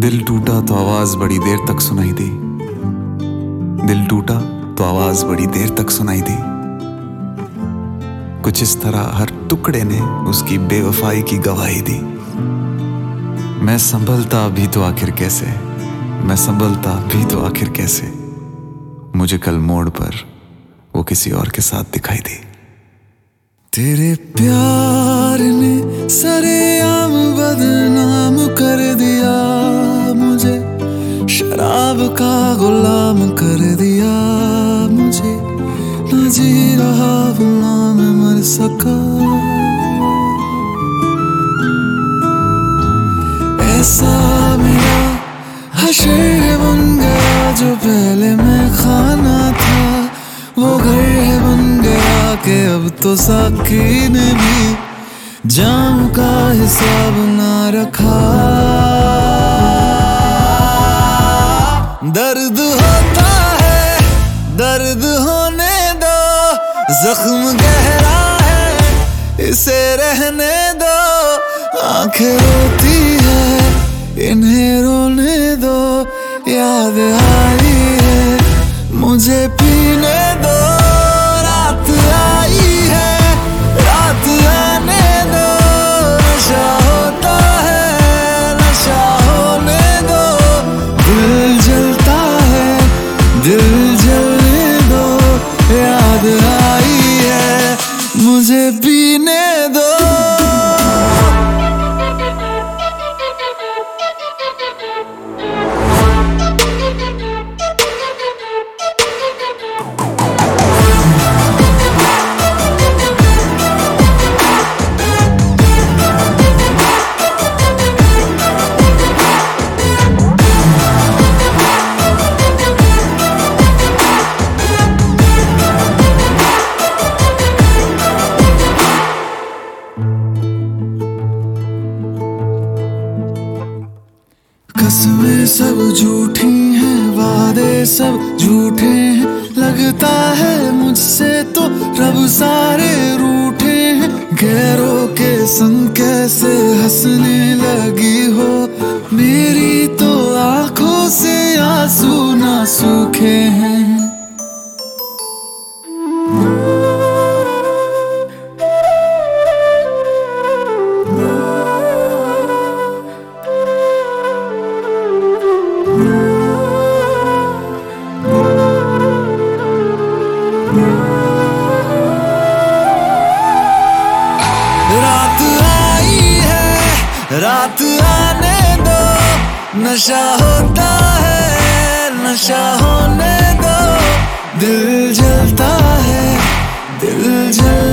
दिल टूटा तो आवाज बड़ी देर तक सुनाई दी। दिल टूटा तो आवाज बड़ी देर तक सुनाई दी। कुछ इस तरह हर टुकड़े ने उसकी बेवफाई की गवाही दी। मैं संभलता भी तो आखिर कैसे, मैं संभलता भी तो आखिर कैसे, मुझे कल मोड़ पर वो किसी और के साथ दिखाई दी। तेरे प्यार ने सरेआम बदनाम कर दिया, मुझे शराब का गुलाम कर दिया। मुझे न जी रहा हूँ ना मैं मर सका। ऐसा मेरा हशर बन गया जो पहले मैं खाना था, वो घर है बन गया कि अब तो साकी ने भी जाम का हिसाब ना रखा। दर्द होता है दर्द होने दो, जख्म गहरा है इसे रहने दो। आंखें रोती है इन्हें रोने दो, याद आई है मुझे पीने दो। रात आई है रात आने दो, नशा होता है नशा होने दो। दिल जलता है दिल जलने दो, याद आई है मुझे पीने दो। कसमें सब झूठी हैं, वादे सब झूठे हैं। लगता है मुझसे तो रब सारे रूठे हैं। गैरों के संग कैसे हंसने लगी हो, मेरी तो आंखों से आंसू ना सूखे हैं। रात आई है रात आने दो, नशा होता है नशा होने दो। दिल जलता है दिल जल